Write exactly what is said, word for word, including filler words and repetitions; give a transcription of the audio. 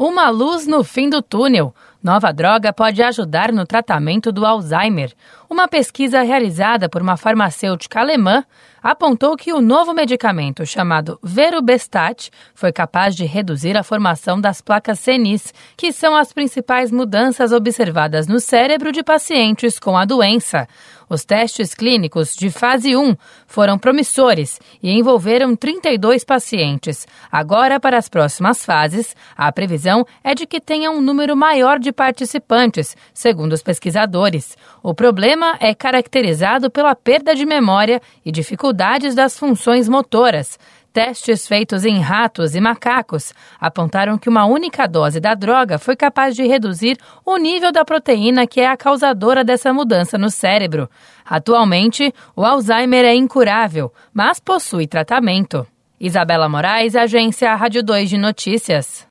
Uma luz no fim do túnel. Nova droga pode ajudar no tratamento do Alzheimer. Uma pesquisa realizada por uma farmacêutica alemã apontou que o novo medicamento, chamado Verubestat, foi capaz de reduzir a formação das placas senis, que são as principais mudanças observadas no cérebro de pacientes com a doença. Os testes clínicos de fase um foram promissores e envolveram trinta e dois pacientes. Agora, para as próximas fases, a previsão é de que tenha um número maior de participantes, segundo os pesquisadores. O problema é caracterizado pela perda de memória e dificuldades das funções motoras. Testes feitos em ratos e macacos apontaram que uma única dose da droga foi capaz de reduzir o nível da proteína que é a causadora dessa mudança no cérebro. Atualmente, o Alzheimer é incurável, mas possui tratamento. Isabela Moraes, Agência Rádio dois de Notícias.